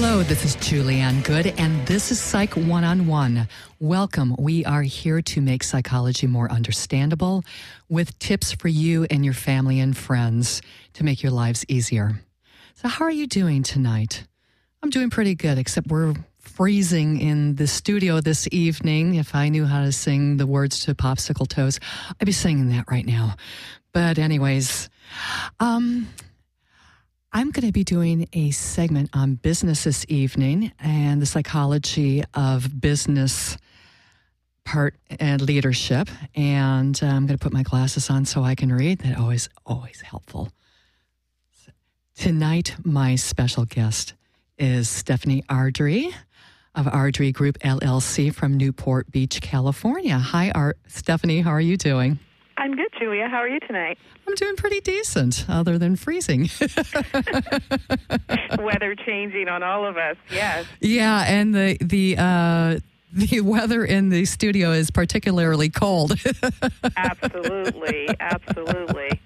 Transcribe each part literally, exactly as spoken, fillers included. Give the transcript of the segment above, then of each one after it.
Hello, this is Julianne Good, and this is Psych One-on-One. Welcome. We are here to make psychology more understandable with tips for you and your family and friends to make your lives easier. So how are you doing tonight? I'm doing pretty good, except we're freezing in the studio this evening. If I knew how to sing the words to Popsicle Toes, I'd be singing that right now. But anyways, um... I'm going to be doing a segment on business this evening and the psychology of business part and leadership. And uh, I'm going to put my glasses on so I can read. That always, always helpful. Tonight, my special guest is Stephanie Ardrey of Ardrey Group L L C from Newport Beach, California. Hi, Ar- Stephanie. How are you doing? I'm good, Julia. How are you tonight? I'm doing pretty decent, other than freezing. Weather changing on all of us, yes. Yeah, and the the uh, the weather in the studio is particularly cold. Absolutely, absolutely.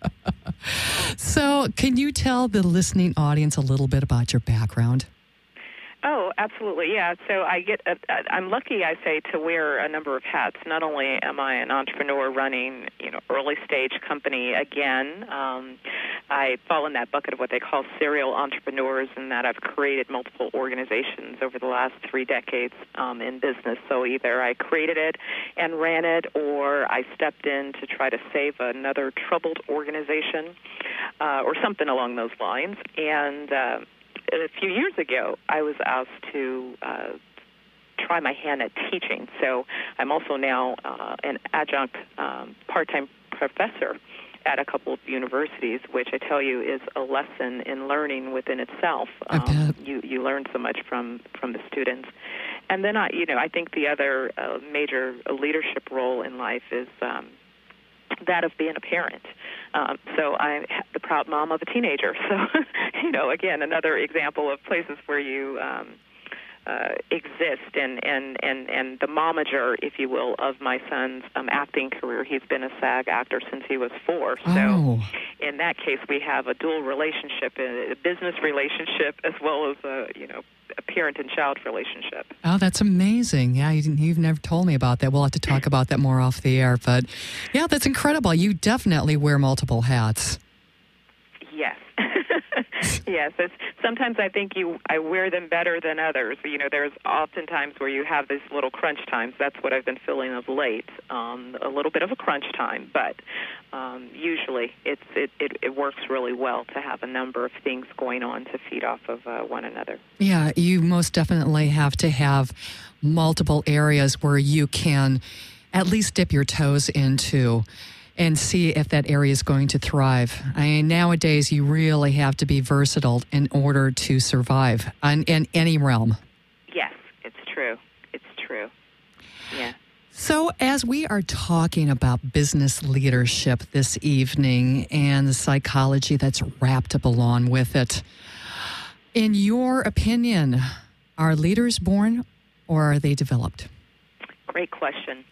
So, can you tell the listening audience a little bit about your background? Oh, absolutely, yeah. So I get, a, I'm lucky, I say, to wear a number of hats. Not only am I an entrepreneur running, you know, early stage company again, um, I fall in that bucket of what they call serial entrepreneurs, in that I've created multiple organizations over the last three decades um, in business. So either I created it and ran it, or I stepped in to try to save another troubled organization, uh, or something along those lines. And uh, a few years ago, I was asked to uh, try my hand at teaching. So I'm also now uh, an adjunct um, part-time professor at a couple of universities, which I tell you is a lesson in learning within itself. Um, you you learn so much from, from the students. And then I, you know, I think the other uh, major leadership role in life is um, that of being a parent. Um, so I'm the proud mom of a teenager. So, you know, again, another example of places where you um, uh, exist, and, and, and, and the momager, if you will, of my son's um, acting career. He's been a SAG actor since he was four. So oh. in that case, we have a dual relationship, a business relationship, as well as a, you know, a parent and child relationship. Oh, that's amazing. Yeah, you, you've never told me about that. We'll have to talk about that more off the air. But yeah, that's incredible. You definitely wear multiple hats. Yes. Yes. It's, sometimes I think you I wear them better than others. You know, there's often times where you have these little crunch times. That's what I've been feeling of late. Um, a little bit of a crunch time, but um, usually it's it, it, it works really well to have a number of things going on to feed off of uh, one another. Yeah, you most definitely have to have multiple areas where you can at least dip your toes into and see if that area is going to thrive. I mean, nowadays, you really have to be versatile in order to survive in, in any realm. Yes, it's true. It's true. Yeah. So as we are talking about business leadership this evening and the psychology that's wrapped up along with it, in your opinion, are leaders born or are they developed? Great question.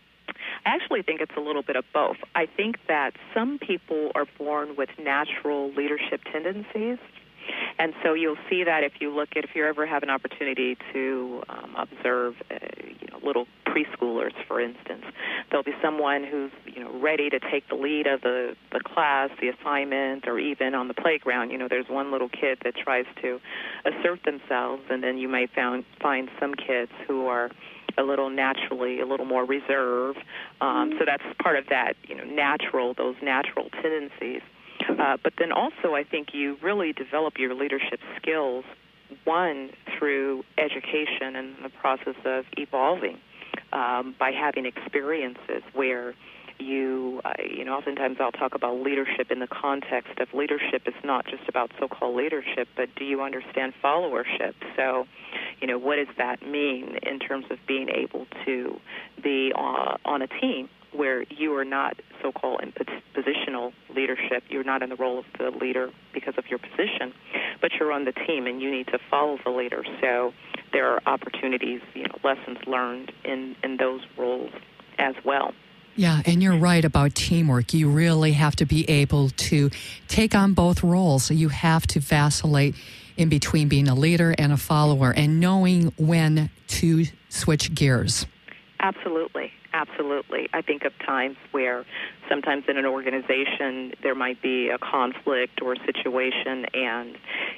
I actually think it's a little bit of both. I think that some people are born with natural leadership tendencies, and so you'll see that if you look at, if you ever have an opportunity to um, observe, uh, you know, little preschoolers, for instance, there'll be someone who's, you know, ready to take the lead of the, the class, the assignment, or even on the playground. You know, there's one little kid that tries to assert themselves, and then you may found, find some kids who are a little naturally, a little more reserved. Um, so that's part of that, you know, natural, those natural tendencies. Uh, but then also I think you really develop your leadership skills, one, through education and the process of evolving um, by having experiences where you, uh, you know, oftentimes I'll talk about leadership in the context of leadership is not just about so-called leadership, but do you understand followership? So, you know, what does that mean in terms of being able to be uh, on a team where you are not so-called in positional leadership, you're not in the role of the leader because of your position, but you're on the team and you need to follow the leader. So there are opportunities, you know, lessons learned in, in those roles as well. Yeah, and you're right about teamwork. You really have to be able to take on both roles. You have to vacillate in between being a leader and a follower and knowing when to switch gears. Absolutely. Absolutely. I think of times where sometimes in an organization there might be a conflict or a situation, and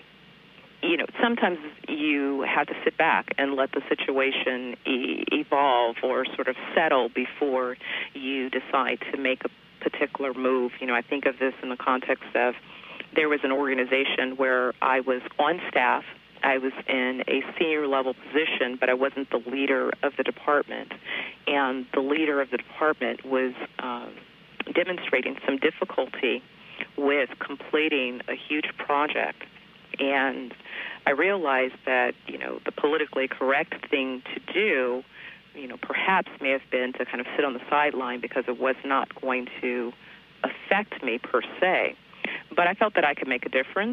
you know, sometimes you have to sit back and let the situation e- evolve or sort of settle before you decide to make a particular move. You know, I think of this in the context of there was an organization where I was on staff. I was in a senior level position, but I wasn't the leader of the department. And the leader of the department was um, demonstrating some difficulty with completing a huge project. And I realized that, you know, the politically correct thing to do, you know, perhaps may have been to kind of sit on the sideline because it was not going to affect me per se. But I felt that I could make a difference.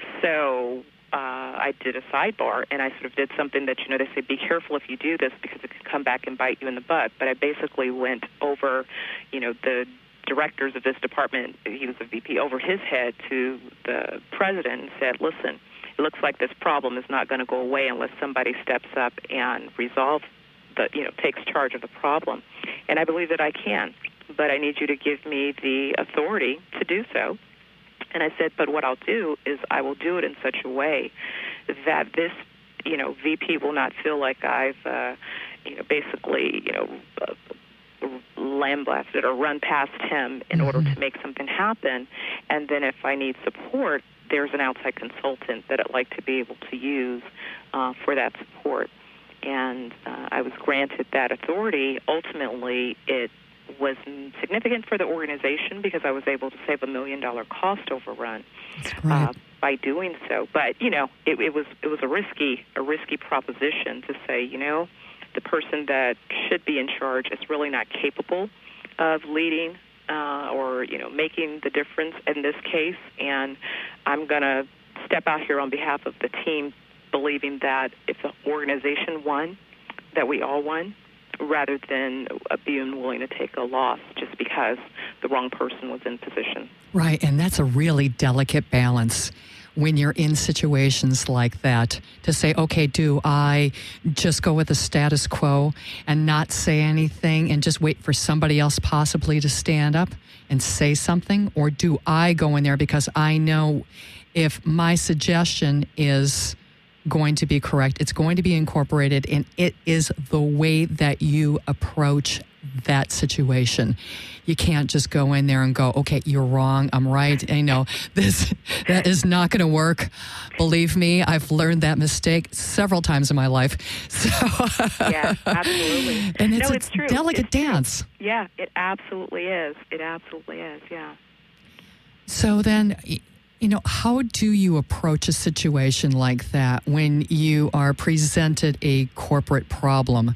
So uh, I did a sidebar, and I sort of did something that, you know, they say, be careful if you do this because it can come back and bite you in the butt. But I basically went over, you know, the directors of this department, he was a V P, over his head to the president and said, listen, it looks like this problem is not going to go away unless somebody steps up and resolves the, you know, takes charge of the problem. And I believe that I can, but I need you to give me the authority to do so. And I said, but what I'll do is I will do it in such a way that this, you know, V P will not feel like I've, uh, you know, basically, you know, uh, lambasted or run past him in mm-hmm. order to make something happen. And then if I need support, there's an outside consultant that I'd like to be able to use uh, for that support. And uh, I was granted that authority. Ultimately, it was significant for the organization because I was able to save a million dollar cost overrun uh, by doing so. But you know, it, it was it was a risky a risky proposition to say, you know, the person that should be in charge is really not capable of leading uh, or you know making the difference in this case, and I'm going to step out here on behalf of the team, believing that if the organization won, that we all won, rather than being willing to take a loss just because the wrong person was in position. Right, and that's a really delicate balance when you're in situations like that, to say, okay, do I just go with the status quo and not say anything and just wait for somebody else possibly to stand up and say something? Or do I go in there because I know if my suggestion is going to be correct, it's going to be incorporated, and it is the way that you approach that situation. You can't just go in there and go, okay, you're wrong, I'm right. I know this, that is not going to work. Believe me, I've learned that mistake several times in my life. So, yeah, absolutely. And it's no, a it's true. delicate it's dance. True. Yeah, it absolutely is. It absolutely is, yeah. So then, you know, how do you approach a situation like that when you are presented a corporate problem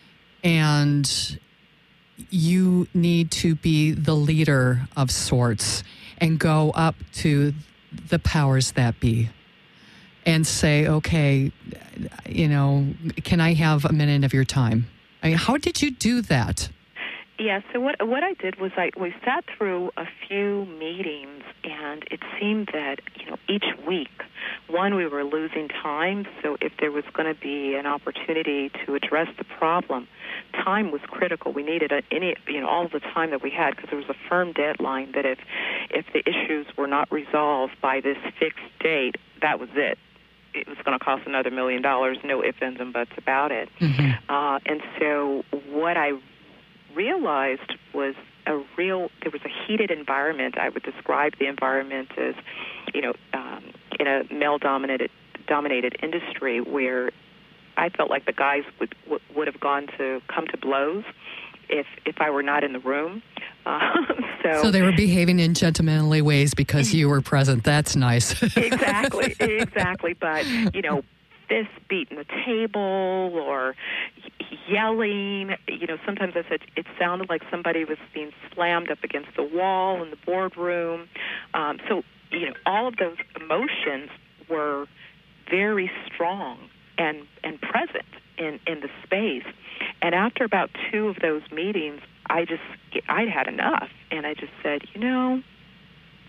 and you need to be the leader of sorts and go up to the powers that be and say, okay, you know, can I have a minute of your time? I mean, how did you do that? Yeah, so what what I did was I we sat through a few meetings, and it seemed that, you know, each week, one, we were losing time, so if there was going to be an opportunity to address the problem, time was critical. We needed a, any, you know, all of the time that we had, because there was a firm deadline that if if the issues were not resolved by this fixed date, that was it. It was going to cost another million dollars, no ifs, ands, and buts about it. Mm-hmm. Uh, and so what I realized was a real, there was a heated environment. I would describe the environment as, you know, um, in a male-dominated dominated industry where I felt like the guys would would have gone to come to blows if if I were not in the room. Uh, so, so they were behaving in gentlemanly ways because you were present. That's nice. exactly, exactly. But, you know, fists beating the table or yelling. You know, sometimes I said it sounded like somebody was being slammed up against the wall in the boardroom. Um, so, you know, all of those emotions were very strong and, and present in, in the space. And after about two of those meetings, I just, I'd had enough. And I just said, you know,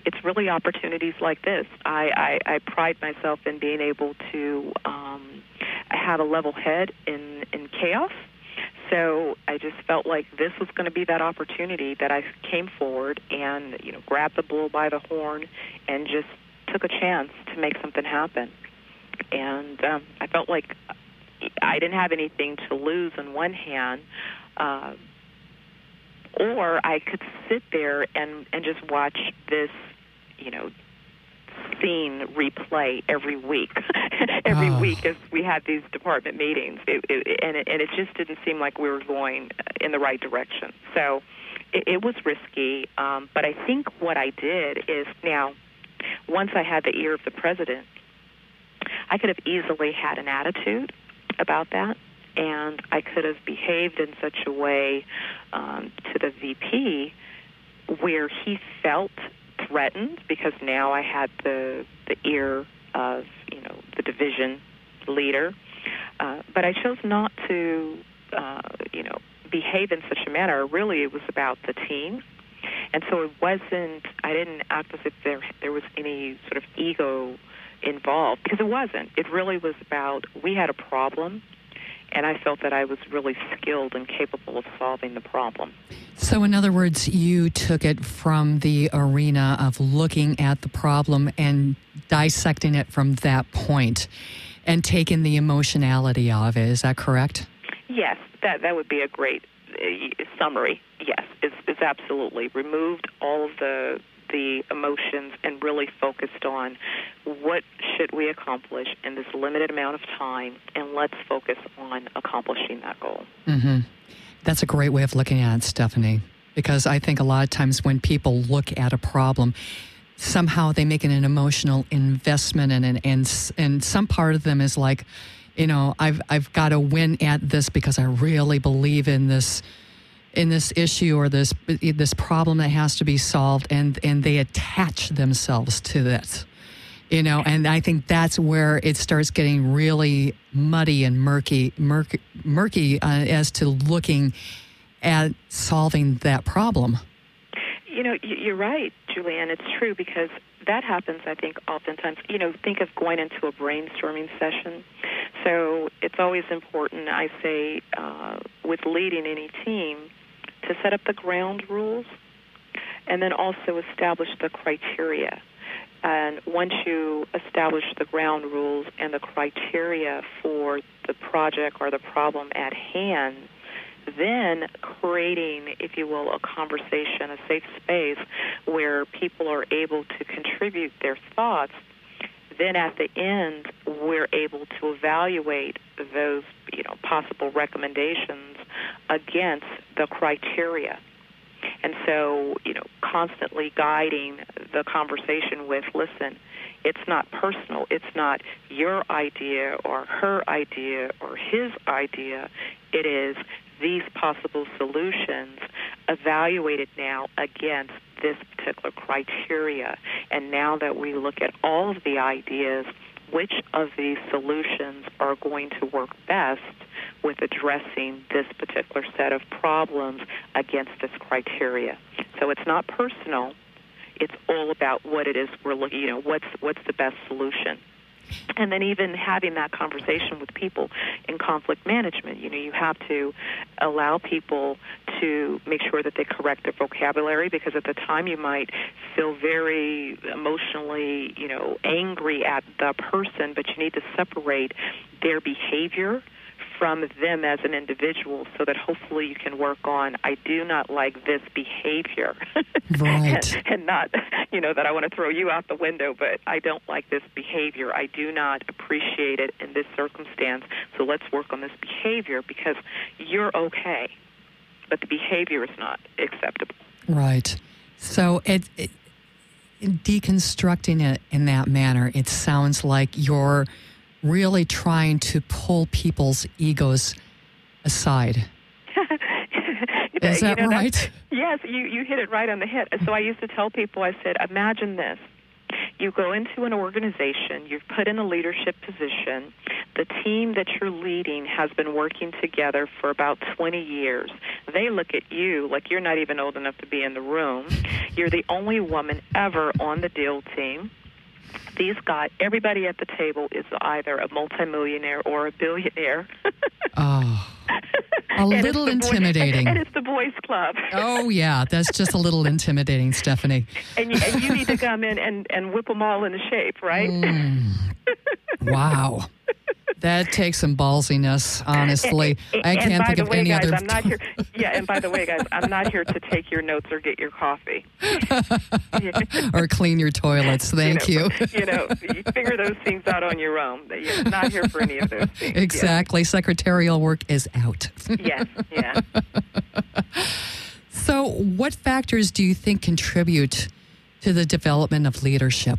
it's really opportunities like this. I, I, I pride myself in being able to um, have a level head in, in chaos. So I just felt like this was going to be that opportunity that I came forward and, you know, grabbed the bull by the horn and just took a chance to make something happen. And um, I felt like I didn't have anything to lose on one hand, uh, or I could sit there and, and just watch this, you know, scene replay every week. every oh. week as we had these department meetings, it, it, and, it, and it just didn't seem like we were going in the right direction. So it, it was risky, um, but I think what I did is now, once I had the ear of the president, I could have easily had an attitude about that, and I could have behaved in such a way um, to the V P where he felt threatened, because now I had the the ear of, you know, the division leader. Uh, but I chose not to, uh, you know, behave in such a manner. Really, it was about the team. And so it wasn't, I didn't act as if there there was any sort of ego involved, because it wasn't. It really was about, we had a problem, and I felt that I was really skilled and capable of solving the problem. So in other words, you took it from the arena of looking at the problem and dissecting it from that point and taking the emotionality of it. Is that correct? Yes, that that would be a great uh, summary. Yes, it's, it's absolutely removed all of the the emotions and really focused on what should we accomplish in this limited amount of time, and let's focus on accomplishing that goal. Mm-hmm. That's a great way of looking at it, Stephanie, because I think a lot of times when people look at a problem, somehow they make an emotional investment in it, and and some part of them is like, you know, I've I've got to win at this because I really believe in this in this issue or this this problem that has to be solved, and and they attach themselves to this, you know, and I think that's where it starts getting really muddy and murky murky, murky uh, as to looking at solving that problem. You know, you're right, Julianne. It's true, because that happens, I think, oftentimes. You know, think of going into a brainstorming session. So it's always important, I say, uh, with leading any team, to set up the ground rules and then also establish the criteria. And once you establish the ground rules and the criteria for the project or the problem at hand, then creating, if you will, a conversation, a safe space where people are able to contribute their thoughts. Then at the end, we're able to evaluate those, you know, possible recommendations against the criteria. And so, you know, constantly guiding the conversation with, listen, it's not personal. It's not your idea or her idea or his idea. It is these possible solutions evaluated now against this particular criteria. And now that we look at all of the ideas, which of these solutions are going to work best with addressing this particular set of problems against this criteria? So it's not personal. It's all about what it is we're looking, you know, what's what's the best solution. And then even having that conversation with people in conflict management, you know, you have to allow people to make sure that they correct their vocabulary, because at the time you might feel very emotionally, you know, angry at the person, but you need to separate their behavior from them as an individual, so that hopefully you can work on, I do not like this behavior. Right. and, and not, you know, that I want to throw you out the window, but I don't like this behavior. I do not appreciate it in this circumstance, so let's work on this behavior, because you're okay, but the behavior is not acceptable. Right. So it, it deconstructing it in that manner, it sounds like you're really trying to pull people's egos aside. Is that you know, right? Yes, you, you hit it right on the head. So I used to tell people, I said, imagine this. You go into an organization, you've put in a leadership position, the team that you're leading has been working together for about twenty years. They look at you like you're not even old enough to be in the room. You're the only woman ever on the deal team. These guys, everybody at the table is either a multimillionaire or a billionaire. Oh, a little intimidating. Boy, and it's the boys' club. Oh, yeah, that's just a little intimidating, Stephanie. And you, and you need to come in and, and whip them all into shape, right? Mm. Wow. That takes some ballsiness, honestly. And, and, I can't think of of way, any guys, other... I'm not here, yeah, and by the way, guys, I'm not here to take your notes or get your coffee. Or clean your toilets. Thank you. Know, you. You know, you figure those things out on your own. You're not here for any of those things. Exactly. Yeah. Secretarial work is out. Yes, yeah. So what factors do you think contribute to the development of leadership?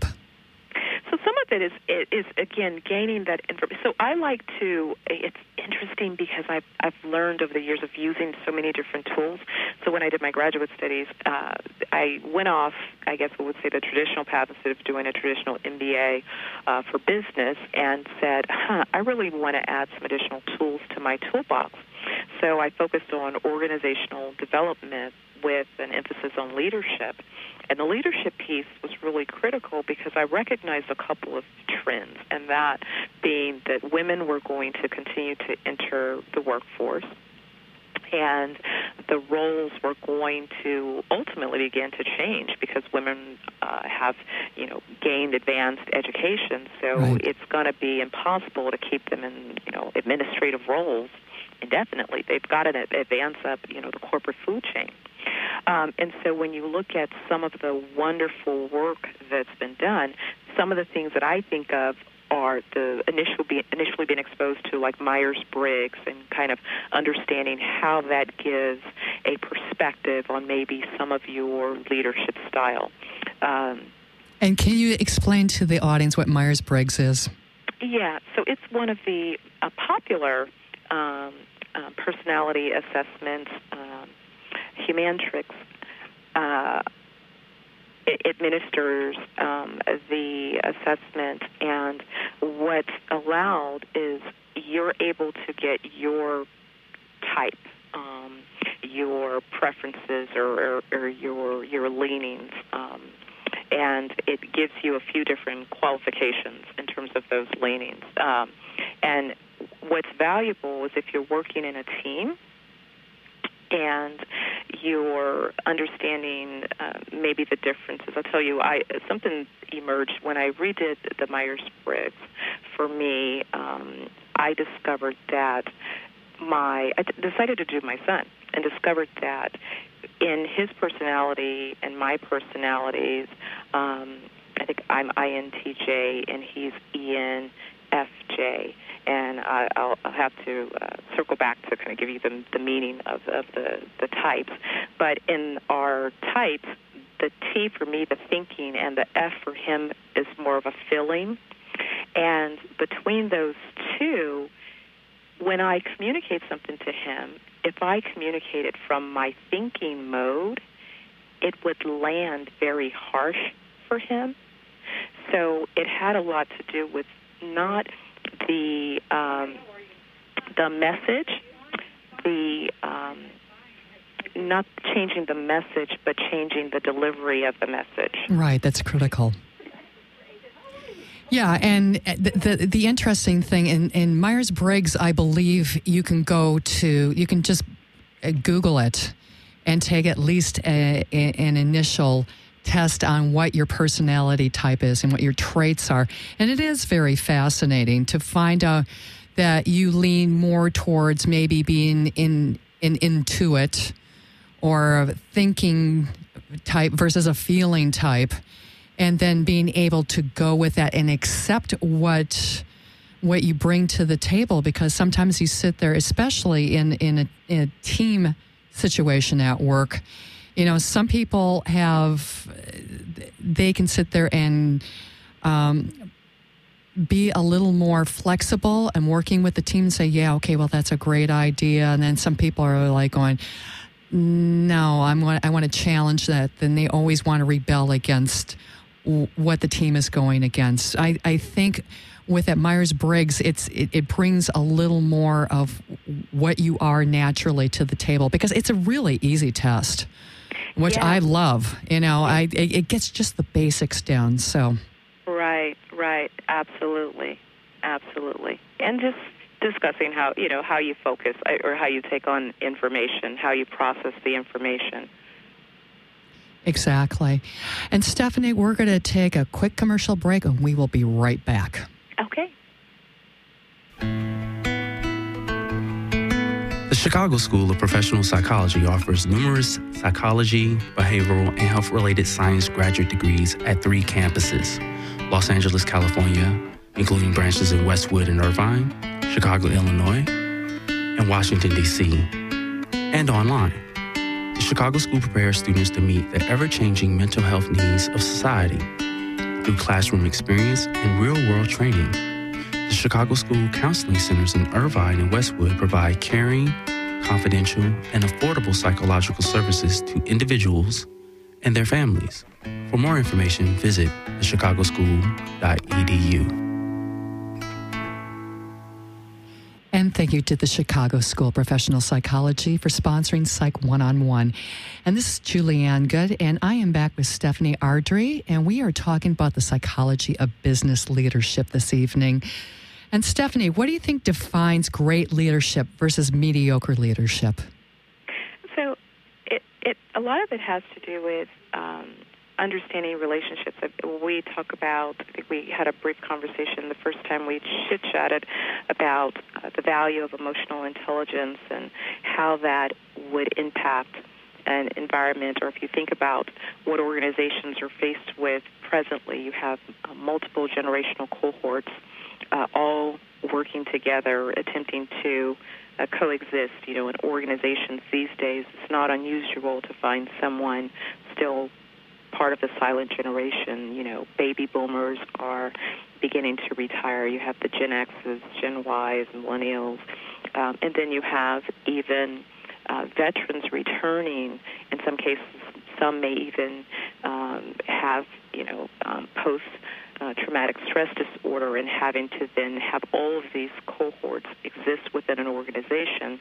It is, it is again, gaining that information. So I like to, it's interesting because I've, I've learned over the years of using so many different tools. So when I did my graduate studies, uh, I went off, I guess we would say, the traditional path instead of doing a traditional M B A uh, for business, and said, huh, I really want to add some additional tools to my toolbox. So I focused on organizational development with an emphasis on leadership. And the leadership piece was really critical because I recognized a couple of trends, and that being that women were going to continue to enter the workforce, and the roles were going to ultimately begin to change because women uh, have, you know, gained advanced education. So right. It's going to be impossible to keep them in, you know, administrative roles indefinitely. They've got to advance up, you know, the corporate food chain. Um, and so when you look at some of the wonderful work that's been done, some of the things that I think of are the initial be, initially being exposed to, like Myers-Briggs, and kind of understanding how that gives a perspective on maybe some of your leadership style. Um, and can you explain to the audience what Myers-Briggs is? Yeah, so it's one of the uh, popular um, uh, personality assessments. Um, Humantrix uh, administers um, the assessment, and what's allowed is you're able to get your type, um, your preferences, or, or, or your your leanings, um, and it gives you a few different qualifications in terms of those leanings. Um, and what's valuable is if you're working in a team, and you're understanding uh, maybe the differences. I'll tell you, I something emerged when I redid the Myers-Briggs. For me, um, I discovered that my I d- decided to do my son, and discovered that in his personality and my personalities, um, I think I'm I N T J and he's E N F J. And I, I'll, I'll have to uh, circle back to kind of give you the, the meaning of, of the, the types. But in our types, the T for me, the thinking, and the F for him is more of a feeling. And between those two, when I communicate something to him, if I communicate it from my thinking mode, it would land very harsh for him. So it had a lot to do with not the um, the message, the um, not changing the message, but changing the delivery of the message. Right, that's critical. Yeah, and the the, the interesting thing in, in Myers-Briggs, I believe you can go to, you can just Google it and take at least a, a, an initial test on what your personality type is and what your traits are. And it is very fascinating to find out that you lean more towards maybe being in, in intuit or a thinking type versus a feeling type, and then being able to go with that and accept what what you bring to the table, because sometimes you sit there, especially in, in, a, in a team situation at work. You know, some people have, they can sit there and um, be a little more flexible and working with the team and say, yeah, okay, well, that's a great idea. And then some people are like going, no, I'm, I want to challenge that. Then they always want to rebel against w- what the team is going against. I, I think with that Myers-Briggs, it's it, it brings a little more of what you are naturally to the table, because it's a really easy test, which yeah. I love. You know, I it, it gets just the basics down. So right, right, absolutely, absolutely, and just discussing how you know how you focus or how you take on information, how you process the information. Exactly. And Stephanie, we're going to take a quick commercial break, and we will be right back. Okay. The Chicago School of Professional Psychology offers numerous psychology, behavioral, and health-related science graduate degrees at three campuses: Los Angeles, California, including branches in Westwood and Irvine, Chicago, Illinois, and Washington, D C, and online. The Chicago School prepares students to meet the ever-changing mental health needs of society through classroom experience and real-world training. The Chicago School Counseling Centers in Irvine and Westwood provide caring, confidential, and affordable psychological services to individuals and their families. For more information, visit the chicago school dot e d u. And thank you to the Chicago School of Professional Psychology for sponsoring Psych One-on-One. And this is Julianne Good, and I am back with Stephanie Ardrey, and we are talking about the psychology of business leadership this evening. And Stephanie, what do you think defines great leadership versus mediocre leadership? So it, it a lot of it has to do with um, understanding relationships. We talk about, I think we had a brief conversation the first time we chit-chatted about uh, the value of emotional intelligence and how that would impact an environment. Or if you think about what organizations are faced with presently, you have uh, multiple generational cohorts uh, all working together, attempting to uh, coexist. You know, in organizations these days, it's not unusual to find someone still part of the silent generation. You know, baby boomers are beginning to retire. You have the Gen X's, Gen Y's, millennials, um, and then you have even uh, veterans returning. In some cases, some may even um, have, you know, um, post uh, traumatic stress disorder, and having to then have all of these cohorts exist within an organization.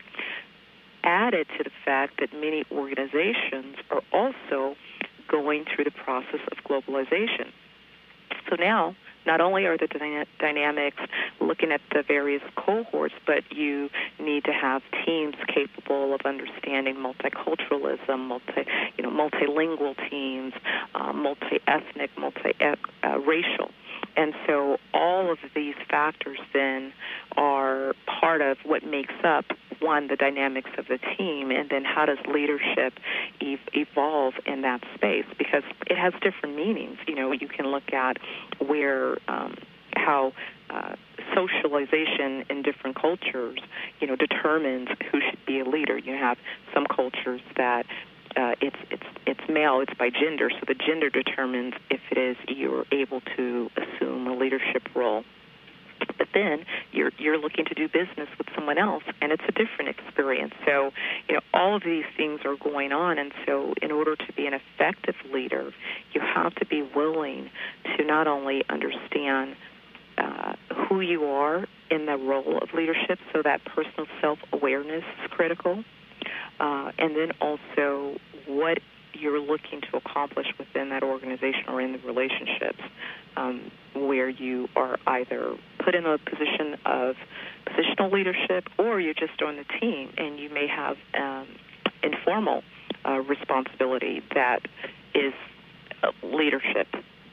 Added to the fact that many organizations are also going through the process of globalization. So now, not only are the dyna- dynamics looking at the various cohorts, but you need to have teams capable of understanding multiculturalism, multi, you know, multilingual teams, uh, multi-ethnic, multi-racial. And so all of these factors then are part of what makes up, one, the dynamics of the team, and then how does leadership ev- evolve in that space? Because it has different meanings. You know, you can look at where, um, how uh, socialization in different cultures, you know, determines who should be a leader. You have some cultures that Uh, it's it's it's male, it's by gender, so the gender determines if it is you're able to assume a leadership role. But then you're you're looking to do business with someone else, and it's a different experience. So, you know, all of these things are going on, and so in order to be an effective leader, you have to be willing to not only understand uh, who you are in the role of leadership, so that personal self-awareness is critical. Uh, and then also what you're looking to accomplish within that organization or in the relationships, um, where you are either put in a position of positional leadership or you're just on the team and you may have um, informal uh, responsibility that is uh, leadership.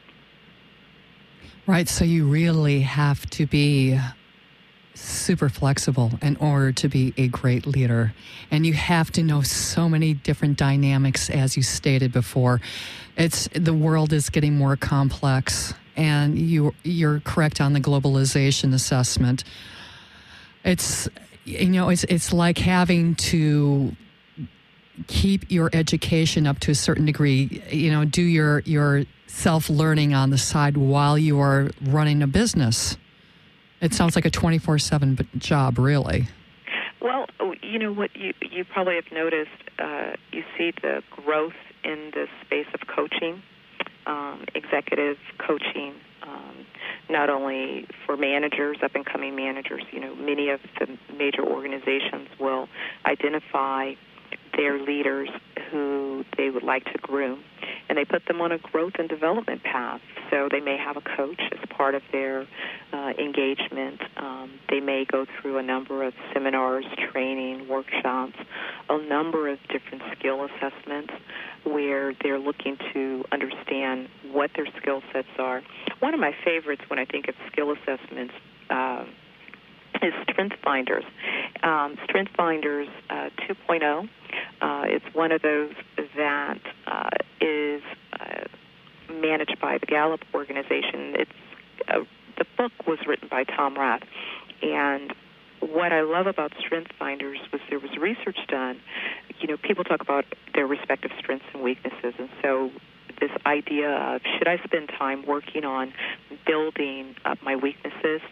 Right, so you really have to be super flexible in order to be a great leader. And you have to know so many different dynamics, as you stated before. It's the world is getting more complex, and you you're correct on the globalization assessment. It's you know, it's it's like having to keep your education up to a certain degree, you know, do your your self-learning on the side while you are running a business. It sounds like a twenty-four seven job, really. Well, you know what you you probably have noticed, uh, you see the growth in the space of coaching um, executive coaching, um, not only for managers, up-and-coming managers. You know, many of the major organizations will identify their leaders who they would like to groom, and they put them on a growth and development path. So they may have a coach as part of their uh, engagement. Um, they may go through a number of seminars, training, workshops, a number of different skill assessments where they're looking to understand what their skill sets are. One of my favorites when I think of skill assessments uh, is Strength Finders. Um, Strength Finders uh, two point oh. Uh, it's one of those that uh, is uh, managed by the Gallup organization. It's uh, the book was written by Tom Rath, and what I love about Strength Finders was there was research done. You know, people talk about their respective strengths and weaknesses, and so this idea of should I spend time working on building up my weaknesses,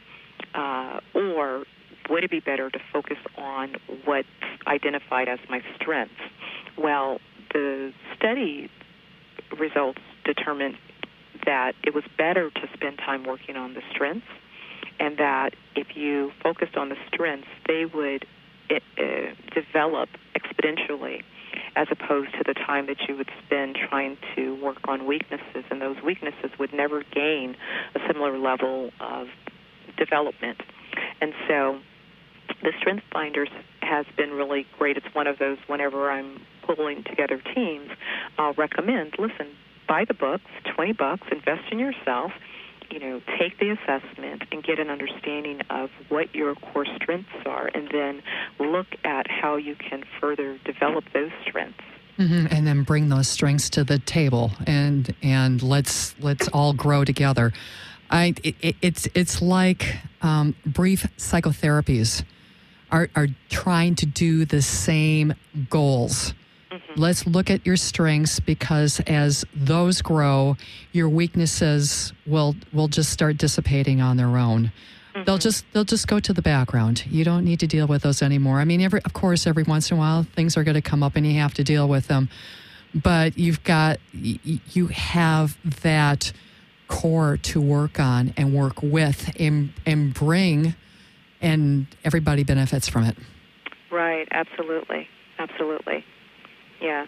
uh, or would it be better to focus on what's identified as my strengths? Well, the study results determined that it was better to spend time working on the strengths, and that if you focused on the strengths, they would it, uh, develop exponentially as opposed to the time that you would spend trying to work on weaknesses, and those weaknesses would never gain a similar level of development. And so the Strength Finders has been really great. It's one of those, whenever I'm pulling together teams, I'll recommend, listen, buy the books, twenty bucks, invest in yourself, you know, take the assessment and get an understanding of what your core strengths are, and then look at how you can further develop those strengths. Mm-hmm. And then bring those strengths to the table, and and let's let's all grow together. I it, it's it's like um, brief psychotherapies are are trying to do the same goals. Mm-hmm. Let's look at your strengths, because as those grow, your weaknesses will will just start dissipating on their own. Mm-hmm. They'll just they'll just go to the background. You don't need to deal with those anymore. I mean, every of course, every once in a while, things are going to come up and you have to deal with them. But you've got you have that core to work on and work with and and bring, and everybody benefits from it. Right. Absolutely. Absolutely. Yeah.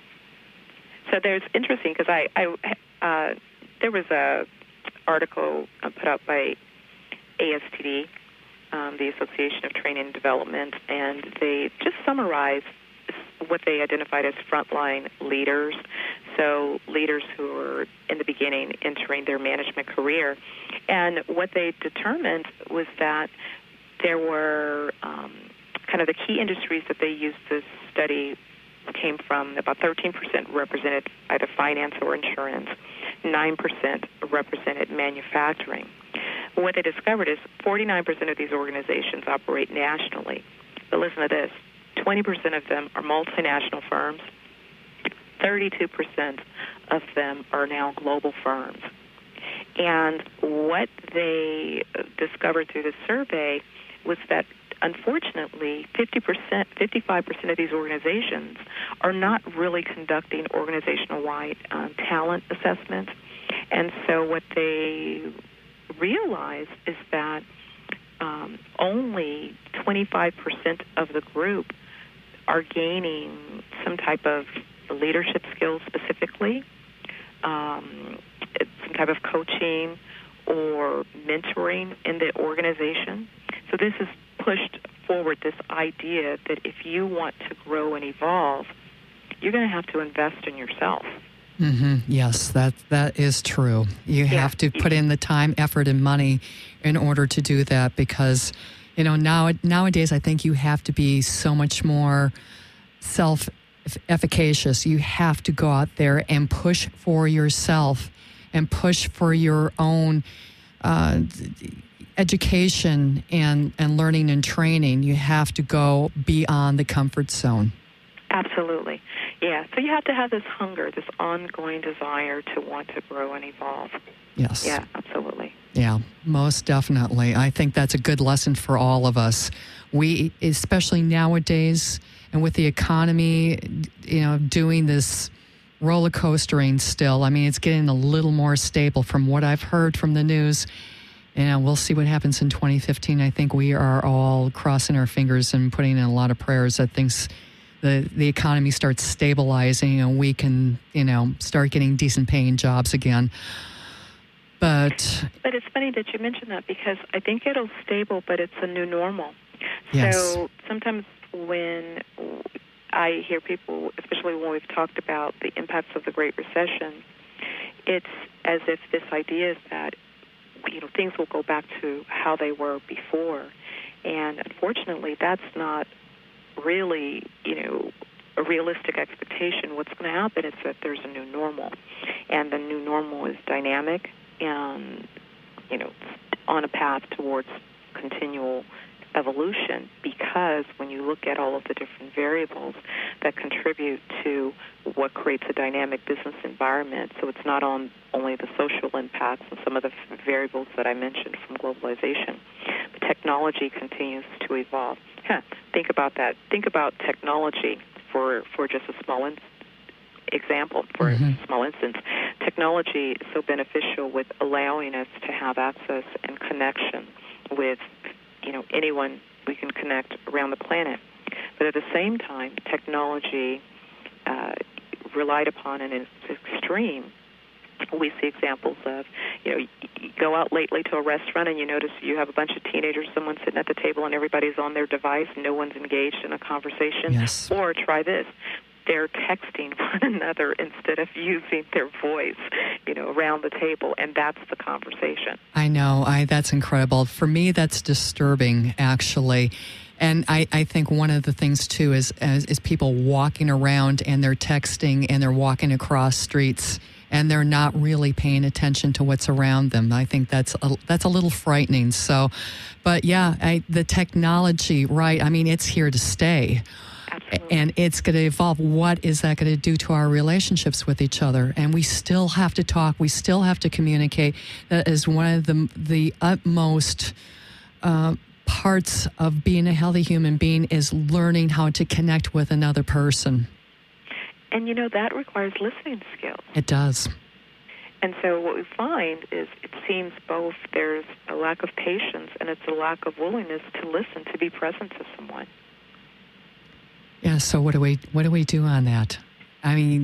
So there's interesting because I, I uh, there was a article put out by A S T D, um, the Association of Training and Development, and they just summarized what they identified as frontline leaders. So leaders who are in the beginning entering their management career, and what they determined was that there were um, kind of the key industries that they used to study came from about thirteen percent represented either finance or insurance, nine percent represented manufacturing. What they discovered is forty-nine percent of these organizations operate nationally. But listen to this, twenty percent of them are multinational firms, thirty-two percent of them are now global firms. And what they discovered through the survey was that unfortunately, fifty percent, fifty-five percent of these organizations are not really conducting organizational-wide um, talent assessments. And so what they realized is that um, only twenty-five percent of the group are gaining some type of leadership skills specifically, um, some type of coaching or mentoring in the organization. So this is pushed forward this idea that if you want to grow and evolve, you're going to have to invest in yourself. Mm-hmm. Yes, that that is true. You yeah. have to put in the time, effort, and money in order to do that, because, you know, now nowadays I think you have to be so much more self-efficacious. You have to go out there and push for yourself and push for your own uh education and, and learning and training. You have to go beyond the comfort zone. Absolutely. Yeah. So you have to have this hunger, this ongoing desire to want to grow and evolve. Yes. Yeah, absolutely. Yeah, most definitely. I think that's a good lesson for all of us. We, especially nowadays, and with the economy, you know, doing this roller coastering still. I mean, it's getting a little more stable from what I've heard from the news. And we'll see what happens in twenty fifteen. I think we are all crossing our fingers and putting in a lot of prayers that things, the, the economy starts stabilizing and we can, you know, start getting decent paying jobs again. But but it's funny that you mentioned that because I think it'll stable, but it's a new normal. Yes. So sometimes when I hear people, especially when we've talked about the impacts of the Great Recession, it's as if this idea is that, you know, things will go back to how they were before. And unfortunately, that's not really, you know, a realistic expectation. What's going to happen is that there's a new normal. And the new normal is dynamic and, you know, on a path towards continual evolution, because when you look at all of the different variables that contribute to what creates a dynamic business environment, so it's not on only the social impacts and some of the variables that I mentioned from globalization, but technology continues to evolve. Huh, think about that. Think about technology for, for just a small in- example, for mm-hmm. a small instance. Technology is so beneficial with allowing us to have access and connection with, you know, anyone we can connect around the planet. But at the same time, technology uh, relied upon in its extreme. We see examples of, you know, you go out lately to a restaurant and you notice you have a bunch of teenagers, someone sitting at the table and everybody's on their device, no one's engaged in a conversation. Yes. Or try this. They're texting one another instead of using their voice, you know, around the table, and that's the conversation. I know. I that's incredible. For me, that's disturbing, actually. And I, I think one of the things, too, is, is is people walking around and they're texting and they're walking across streets and they're not really paying attention to what's around them. I think that's a, that's a little frightening. So, but yeah, I, the technology, right, I mean, it's here to stay. Absolutely. And it's going to evolve. What is that going to do to our relationships with each other? And we still have to talk. We still have to communicate. That is one of the the utmost uh, parts of being a healthy human being, is learning how to connect with another person. And, you know, that requires listening skills. It does. And so what we find is it seems both there's a lack of patience and it's a lack of willingness to listen, to be present to someone. Yeah, so what do we what do we do on that? I mean,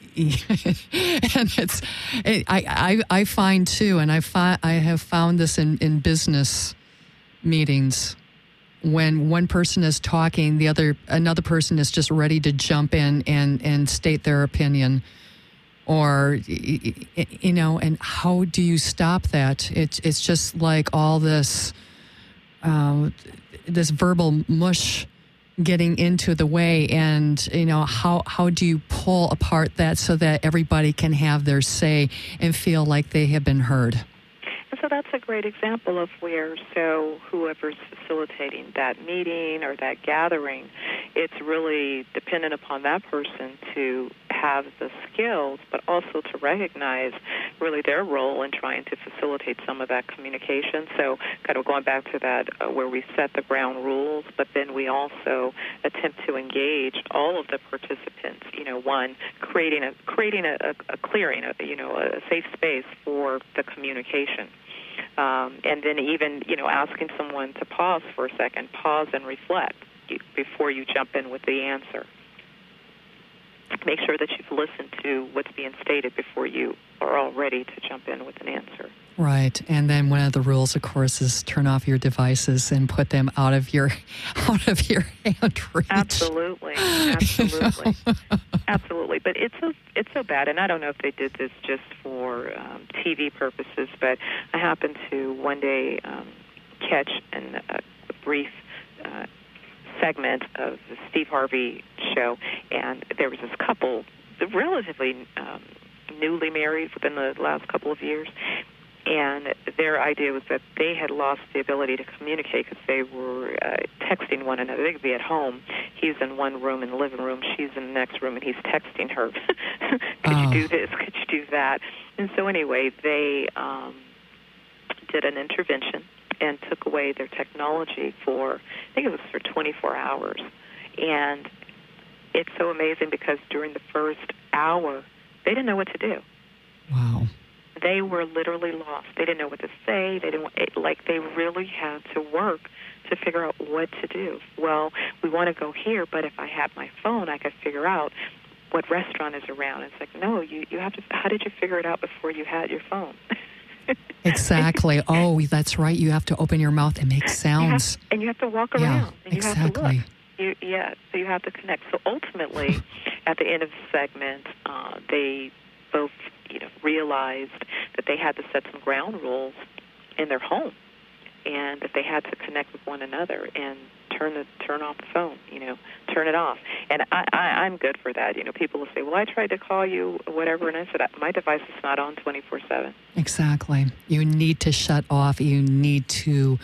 and it's it, I, I I find too, and I fi- I have found this in, in business meetings, when one person is talking, the other another person is just ready to jump in and, and state their opinion, or you know, and how do you stop that? It's it's just like all this uh, this verbal mush getting into the way, and you know, how how do you pull apart that so that everybody can have their say and feel like they have been heard? And so that's a great example of where, so whoever's facilitating that meeting or that gathering, it's really dependent upon that person to have the skills, but also to recognize really their role in trying to facilitate some of that communication. So kind of going back to that uh, where we set the ground rules, but then we also attempt to engage all of the participants. You know, one, creating a creating a, a, a clearing, a, you know, a safe space for the communication. Um, and then even, you know, asking someone to pause for a second, pause and reflect before you jump in with the answer. Make sure that you've listened to what's being stated before you are all ready to jump in with an answer. Right. And then one of the rules, of course, is turn off your devices and put them out of your out of your hand reach. Absolutely. Absolutely. You know? Absolutely. But it's so, it's so bad, and I don't know if they did this just for um, T V purposes, but I happened to one day um, catch an, a, a brief uh, segment of the Steve Harvey show, and there was this couple, relatively um, newly married within the last couple of years, and their idea was that they had lost the ability to communicate because they were uh, texting one another. They could be at home. He's in one room in the living room. She's in the next room, and he's texting her. Could oh. you do this? Could you do that? And so anyway, they um, did an intervention and took away their technology for, I think it was for twenty-four hours. And it's so amazing because during the first hour, They didn't know what to do. Wow. They were literally lost. They didn't know what to say. They didn't it, like they really had to work to figure out what to do. Well, we want to go here, but if I had my phone, I could figure out what restaurant is around. It's like, no, you, you have to, how did you figure it out before you had your phone? Exactly. Oh, that's right. You have to open your mouth and make sounds. You have, and you have to walk yeah, around. And you exactly. have to look. You, yeah, so you have to connect. So ultimately, at the end of the segment, uh, they both, you know, realized that they had to set some ground rules in their home, and that they had to connect with one another and turn the turn off the phone. You know, turn it off. And I, I, I'm good for that. You know, people will say, "Well, I tried to call you, whatever," and I said, "My device is not on twenty-four seven." Exactly. You need to shut off. You need to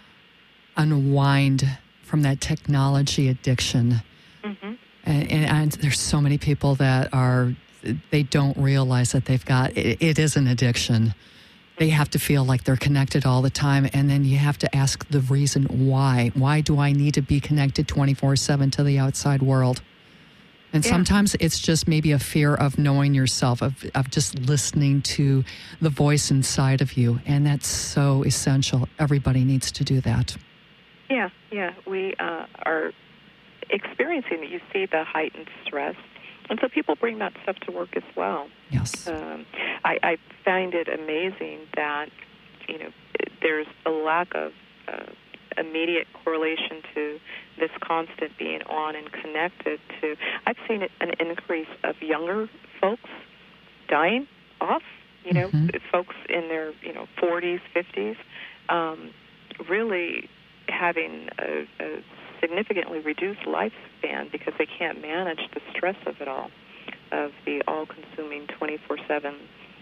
unwind from that technology addiction. Mm-hmm. And, and, and there's so many people that are, they don't realize that they've got, it, it is an addiction. They have to feel like they're connected all the time. And then you have to ask the reason why. Why do I need to be connected twenty-four seven to the outside world? And yeah. sometimes it's just maybe a fear of knowing yourself, of, of just listening to the voice inside of you. And that's so essential. Everybody needs to do that. Yeah, yeah. We uh, are experiencing, you see the heightened stress. And so people bring that stuff to work as well. Yes. Um, I, I find it amazing that, you know, there's a lack of uh, immediate correlation to this constant being on and connected to. I've seen it, an increase of younger folks dying off, you know, mm-hmm. folks in their, you know, forties, fifties, um, really having a, a significantly reduced lifespan because they can't manage the stress of it all, of the all-consuming twenty-four seven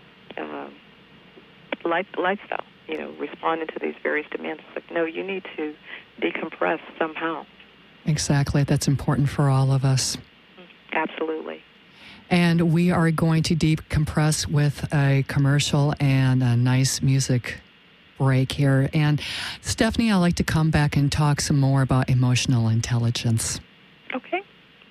uh, life, lifestyle, you know, responding to these various demands. It's like, no, you need to decompress somehow. Exactly. That's important for all of us. Absolutely. And we are going to decompress with a commercial and a nice music break here. And Stephanie, I'd like to come back and talk some more about emotional intelligence. Okay.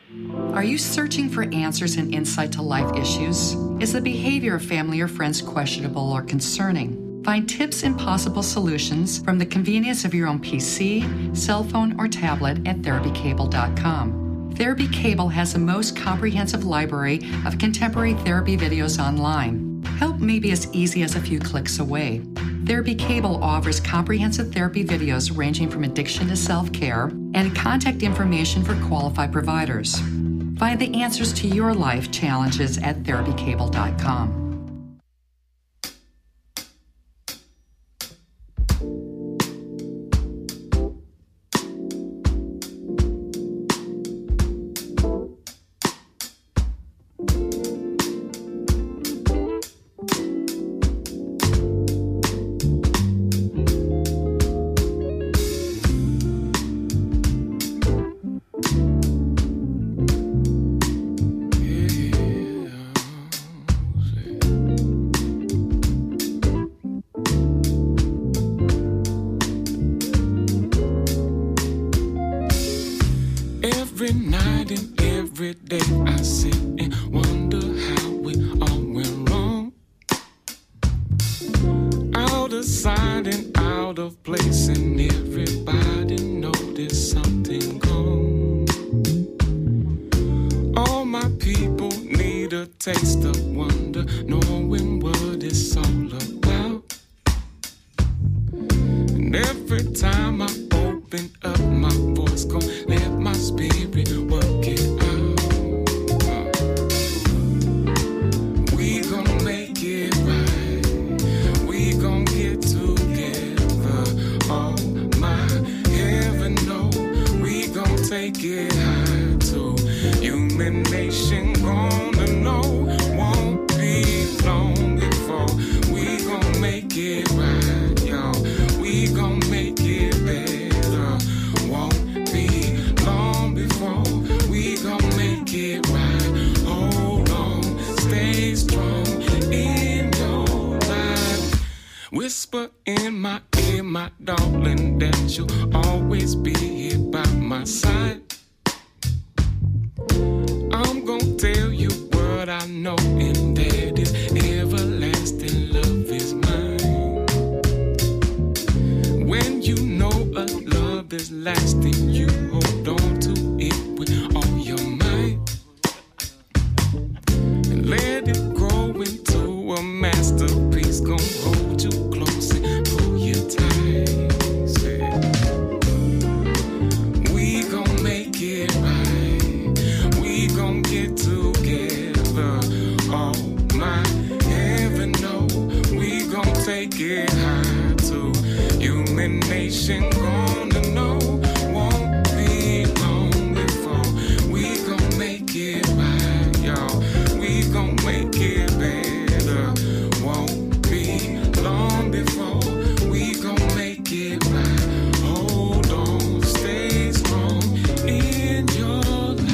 Are you searching for answers and insight to life issues? Is the behavior of family or friends questionable or concerning? Find tips and possible solutions from the convenience of your own P C, cell phone, or tablet at therapy cable dot com. Therapy Cable has the most comprehensive library of contemporary therapy videos online. Help may be as easy as a few clicks away. Therapy Cable offers comprehensive therapy videos ranging from addiction to self-care and contact information for qualified providers. Find the answers to your life challenges at therapy cable dot com. Every night and every day I sit and wonder how we all went wrong. Out of sight and out of place, and everybody noticed something gone. All my people need a taste of wonder, knowing what it's all about. And every time I open up my voice, gon' let my spirit work it out. Uh, we gon' make it right. We gon' get together. Oh my heaven, no. We gon' take it high too. Human nation gonna know. Won't be long before we gon' make it right, y'all. We gon' make it better. Won't be long before we gon' make it right. Hold on, stay strong in your life. Whisper in my ear, my darling, that you'll always be here by my side. I'm gon' tell you what I know in love is lasting, you hold on to it with all your might. And let it grow into a masterpiece. Gonna hold you close and pull you tight. Say, we gon' make it right. We gon' get together. Oh my heaven, no. We gon' take it high too. Human nation gonna know. Won't be long before we gon' make it right, y'all. We gon' make it better. Won't be long before we gon' make it right. Hold on, stay strong in your life.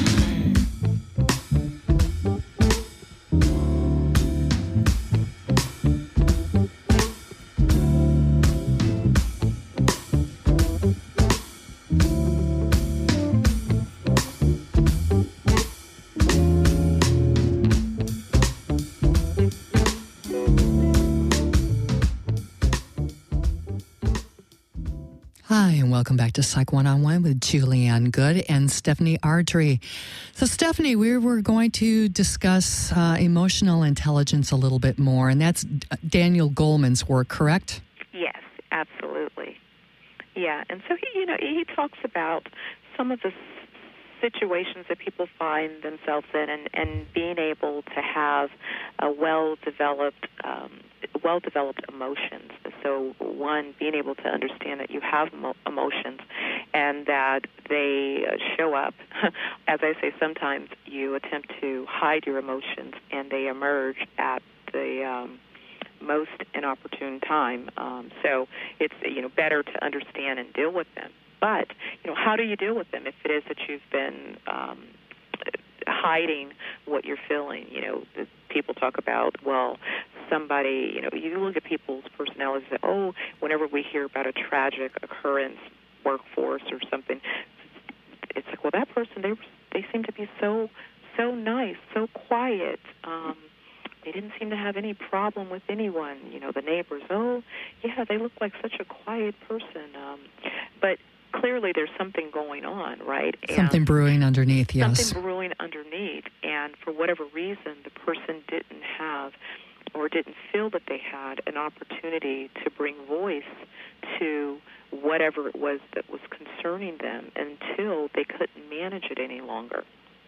Hi, and welcome back to Psych One-on-One with Julianne Good and Stephanie Ardrey. So, Stephanie, we were going to discuss uh, emotional intelligence a little bit more, and that's D- Daniel Goleman's work, correct? Yes, absolutely. Yeah, and so he, you know, he talks about some of the s- situations that people find themselves in, and, and being able to have a well-developed, um, well-developed emotions. So, one, being able to understand that you have mo- emotions, and that they uh, show up. As I say, sometimes you attempt to hide your emotions, and they emerge at the um, most inopportune time. Um, so it's, you know, better to understand and deal with them. But, you know, how do you deal with them if it is that you've been um, hiding what you're feeling? You know, the people talk about, well, somebody, you know, you look at people's personalities and say, oh, whenever we hear about a tragic occurrence, workforce or something, it's like, well, that person, they they seem to be so, so nice, so quiet. Um, they didn't seem to have any problem with anyone. You know, the neighbors, oh, yeah, they look like such a quiet person. Um, but clearly there's something going on, right? Something and brewing underneath, yes. Something brewing underneath, and for whatever reason, the person didn't have or didn't feel that they had an opportunity to bring voice to whatever it was that was concerning them until they couldn't manage it any longer.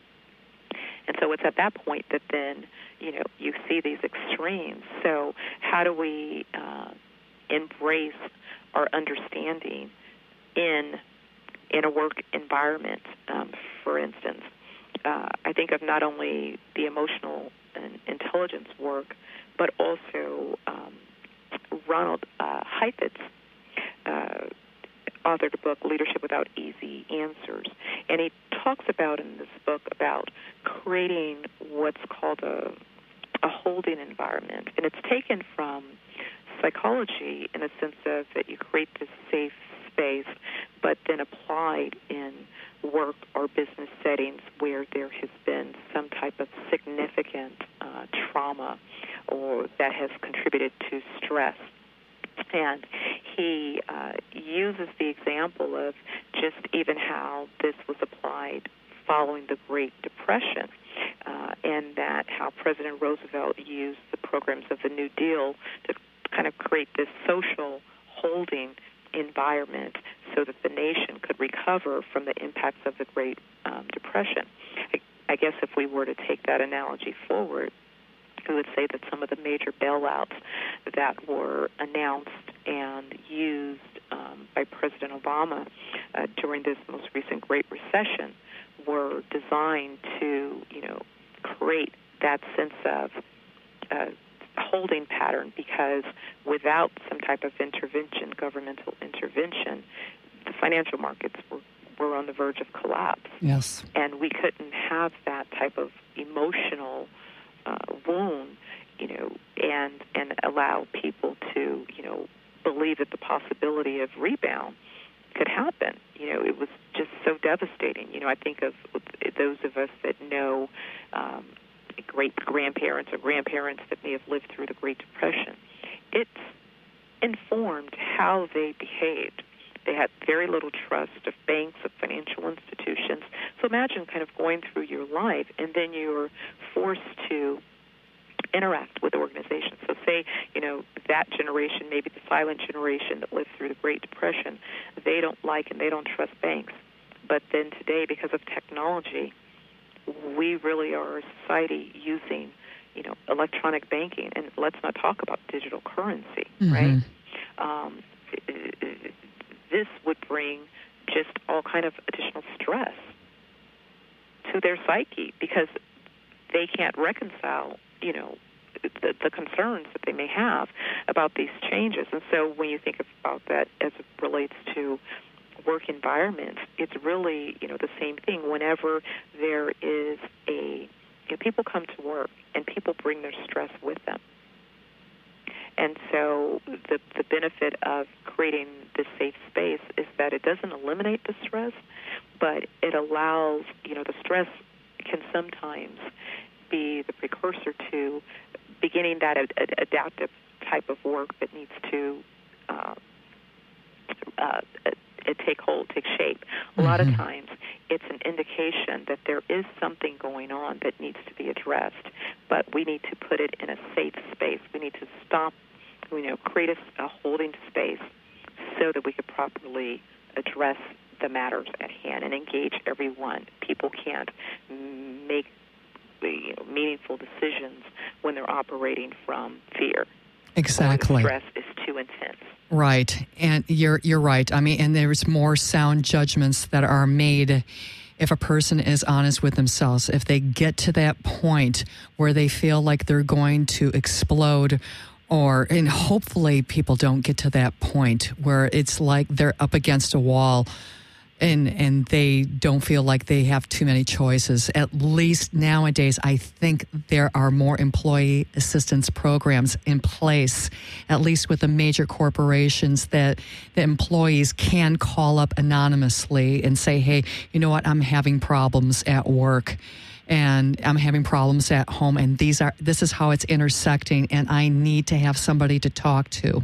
And so it's at that point that then, you know, you see these extremes. So how do we uh, embrace our understanding in in a work environment, um, for instance? Uh, I think of not only the emotional and intelligence work, but also um, Ronald uh, Heifetz uh, authored a book, Leadership Without Easy Answers. And he talks about in this book about creating what's called a, a holding environment. And it's taken from psychology in a sense of that you create this safe space, but then applied in work or business settings where there has been some type of significant uh, trauma or that has contributed to stress. And he uh, uses the example of just even how this was applied following the Great Depression, uh, and that how President Roosevelt used the programs of the New Deal to kind of create this social holding environment so that the nation could recover from the impacts of the Great um, Depression. I, I guess if we were to take that analogy forward, we would say that some of the major bailouts that were announced and used um, by President Obama uh, during this most recent Great Recession were designed to, you know, create that sense of uh, holding pattern, because without some type of intervention, governmental intervention, the financial markets were, were on the verge of collapse. Yes. And we couldn't have that type of emotional uh, wound, you know, and and allow people to, you know, believe that the possibility of rebound could happen. You know, it was just so devastating. You know, I think of those of us that know um, great-grandparents or grandparents that may have lived through the Great Depression. It's informed how they behaved. They had very little trust of banks, of financial institutions. So imagine kind of going through your life, and then you're forced to interact with organizations. So say, you know, that generation, maybe the silent generation that lived through the Great Depression, they don't like and they don't trust banks. But then today, because of technology, we really are a society using, you know, electronic banking. And let's not talk about digital currency, mm-hmm. right? Um, this would bring just all kind of additional stress to their psyche because they can't reconcile, you know, the, the concerns that they may have about these changes. And so when you think about that as it relates to work environments, it's really, you know, the same thing. Whenever there is a, you know, people come to work and people bring their stress with them. And so the the benefit of creating this safe space is that it doesn't eliminate the stress, but it allows, you know, the stress can sometimes be the precursor to beginning that ad- ad- adaptive type of work that needs to uh, uh, take hold, take shape. A lot of times it's an indication that there is something going on that needs to be addressed, but we need to put it in a safe space. We need to stop, you know, create a, a holding space so that we could properly address the matters at hand and engage everyone. People can't make, you know, meaningful decisions when they're operating from fear. Exactly. Or the stress is too intense. Right. And you're you're right. I mean, and there's more sound judgments that are made if a person is honest with themselves. If they get to that point where they feel like they're going to explode, or, and hopefully people don't get to that point where it's like they're up against a wall and and they don't feel like they have too many choices. At least nowadays, I think there are more employee assistance programs in place, at least with the major corporations, that the employees can call up anonymously and say, hey, you know what, I'm having problems at work and I'm having problems at home, and these are this is how it's intersecting, and I need to have somebody to talk to.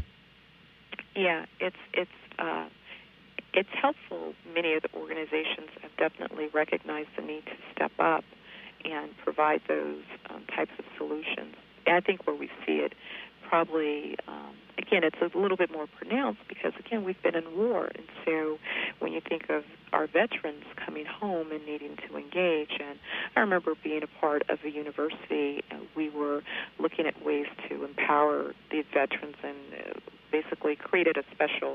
Yeah, it's it's uh It's helpful. Many of the organizations have definitely recognized the need to step up and provide those um, types of solutions. And I think where we see it probably, um, again, it's a little bit more pronounced because, again, we've been in war. And so when you think of our veterans coming home and needing to engage, and I remember being a part of a university, uh, we were looking at ways to empower these veterans and uh, basically created a special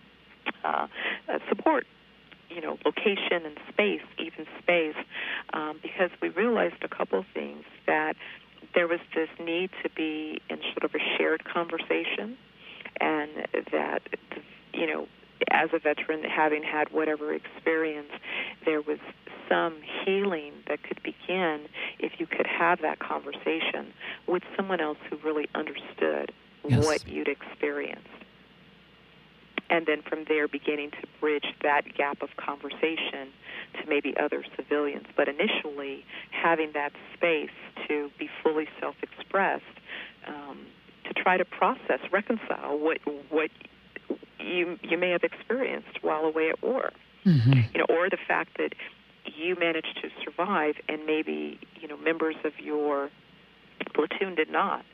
Uh, uh, support, you know, location and space, even space, um, because we realized a couple of things, that there was this need to be in sort of a shared conversation, and that, you know, as a veteran, having had whatever experience, there was some healing that could begin if you could have that conversation with someone else who really understood yes. what you'd experienced. And then from there beginning to bridge that gap of conversation to maybe other civilians. But initially, having that space to be fully self-expressed, um, to try to process, reconcile what what you you may have experienced while away at war, mm-hmm. you know, or the fact that you managed to survive and maybe, you know, members of your platoon did not.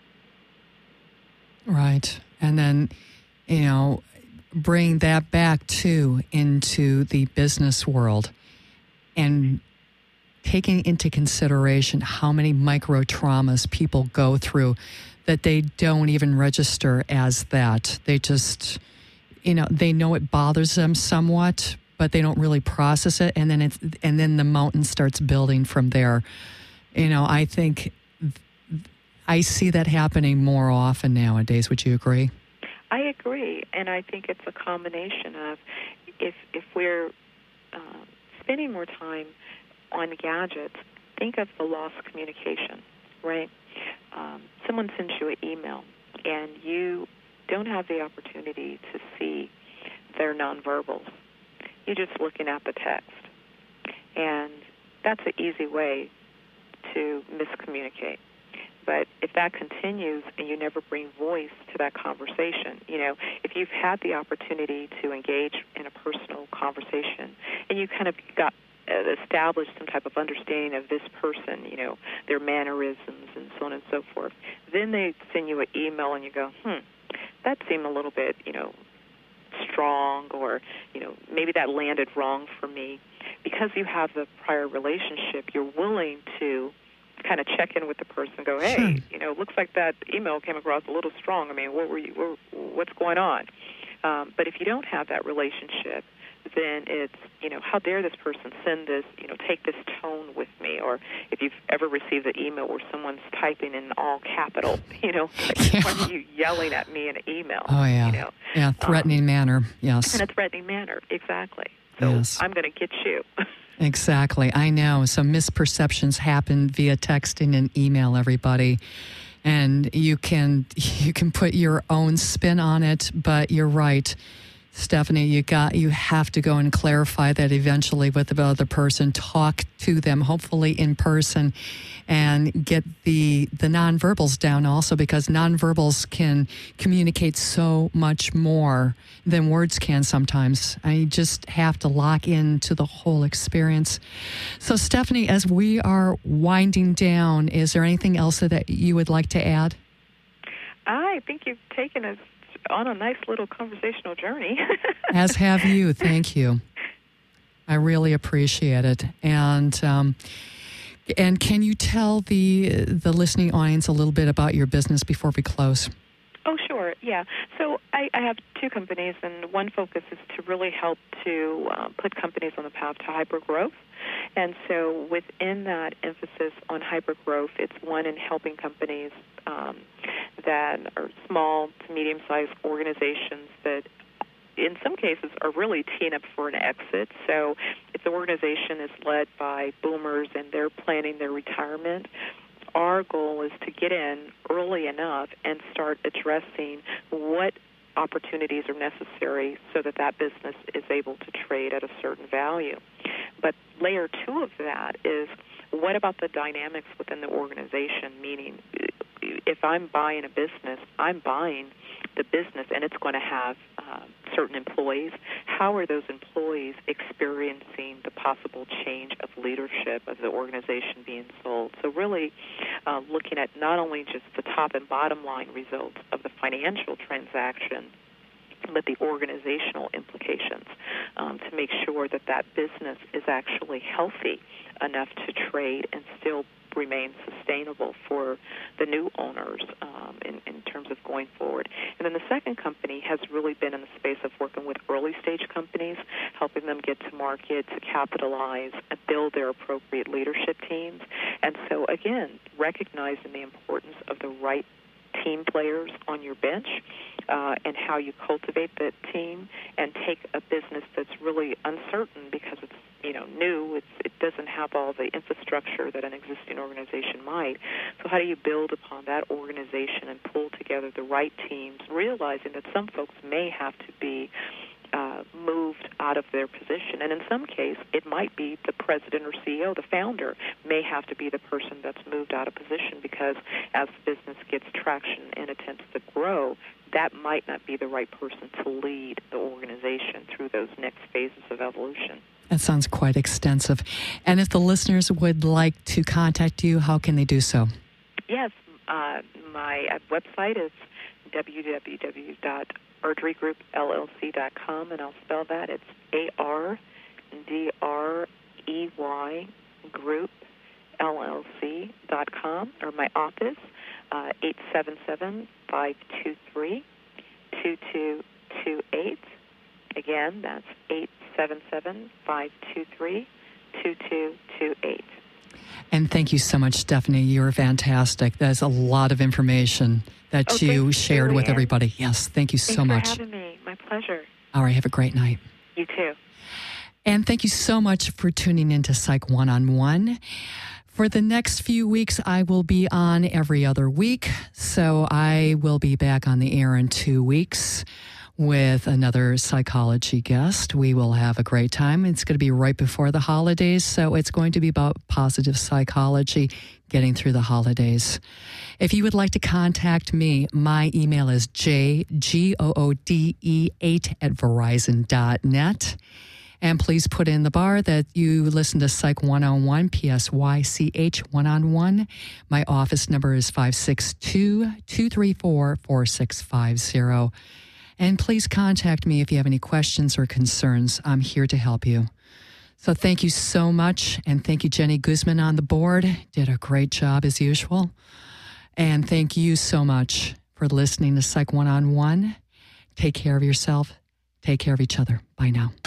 Right, and then, you know, bring that back too into the business world and taking into consideration how many micro traumas people go through that they don't even register as that. They just, you know, they know it bothers them somewhat, but they don't really process it, and then it's and then the mountain starts building from there. You know, I think I see that happening more often nowadays. Would you agree? I agree, and I think it's a combination of if if we're uh, spending more time on gadgets, think of the lost communication, right? Um, someone sends you an email, and you don't have the opportunity to see their nonverbals. You're just looking at the text, and that's an easy way to miscommunicate. But if that continues and you never bring voice to that conversation, you know, if you've had the opportunity to engage in a personal conversation and you kind of got established some type of understanding of this person, you know, their mannerisms and so on and so forth, then they send you an email and you go, hmm, that seemed a little bit, you know, strong, or, you know, maybe that landed wrong for me. Because you have the prior relationship, you're willing to kind of check in with the person and go, hey, Sure. you know, looks like that email came across a little strong. I mean, what were you, what, what's going on? Um, but if you don't have that relationship, then it's, you know, how dare this person send this, you know, take this tone with me? Or if you've ever received an email where someone's typing in all capital, you know, like, Yeah. why are you yelling at me in an email? Oh, yeah. You know? Yeah, threatening um, manner, yes. In a threatening manner, exactly. So Yes. I'm going to get you. Exactly. I know. So misperceptions happen via texting and email, everybody. And you can you can put your own spin on it, but you're right, Stephanie, you got you have to go and clarify that eventually with the other person, talk to them, hopefully in person, and get the the nonverbals down also, because nonverbals can communicate so much more than words can sometimes. I just have to lock into the whole experience. So, Stephanie, as we are winding down, is there anything else that you would like to add? I think you've taken us on a nice little conversational journey. As have you. Thank you. I really appreciate it. And um, and can you tell the the listening audience a little bit about your business before we close? Oh, sure. Yeah. So I, I have two companies, and one focus is to really help to um, put companies on the path to hypergrowth. And so within that emphasis on hypergrowth, it's one in helping companies um, that are small to medium-sized organizations that in some cases are really teeing up for an exit. So if the organization is led by boomers and they're planning their retirement, our goal is to get in early enough and start addressing what opportunities are necessary so that that business is able to trade at a certain value. But layer two of that is, what about the dynamics within the organization? Meaning, if I'm buying a business, I'm buying the business and it's going to have uh, certain employees. How are those employees experiencing the possible change of leadership of the organization being sold? So really uh, looking at not only just the top and bottom line results of the financial transaction, but the organizational implications um, to make sure that that business is actually healthy enough to trade and still remain sustainable for the new owners um, in, in terms of going forward. And then the second company has really been in the space of working with early-stage companies, helping them get to market, to capitalize, and build their appropriate leadership teams. And so, again, recognizing the importance of the right team players on your bench uh, and how you cultivate that team and take a business that's really uncertain because it's, you know, new. It's, it doesn't have all the infrastructure that an existing organization might. So how do you build upon that organization and pull together the right teams, realizing that some folks may have to be Uh, moved out of their position. And in some case, it might be the president or C E O, the founder, may have to be the person that's moved out of position because as the business gets traction and attempts to grow, that might not be the right person to lead the organization through those next phases of evolution. That sounds quite extensive. And if the listeners would like to contact you, how can they do so? Yes, uh, my uh, website is w w w dot erdrey group l l c dot com, and I'll spell that. It's A R D R E Y Group L L C dot com, or my office, uh, eight seven seven, five two three, two two two eight. Again, that's eight seven seven, five two three, two two two eight. And thank you so much, Stephanie. You're fantastic. That's a lot of information that Oh, you thanks, shared with Julianne. everybody. Yes, thank you Thanks so much. for having me. My pleasure. All right, have a great night. You too. And thank you so much for tuning in to Psych One-on-One. For the next few weeks, I will be on every other week, so I will be back on the air in two weeks with another psychology guest. We will have a great time. It's going to be right before the holidays, so it's going to be about positive psychology, getting through the holidays. If you would like to contact me, my email is j g o o d e eight at verizon dot net. And please put in the bar that you listen to Psych one oh one, P S Y C H one on one. My office number is five six two, two three four, four six five zero. And please contact me if you have any questions or concerns. I'm here to help you. So thank you so much. And thank you, Jenny Guzman on the board. Did a great job as usual. And thank you so much for listening to Psych one on one. Take care of yourself. Take care of each other. Bye now.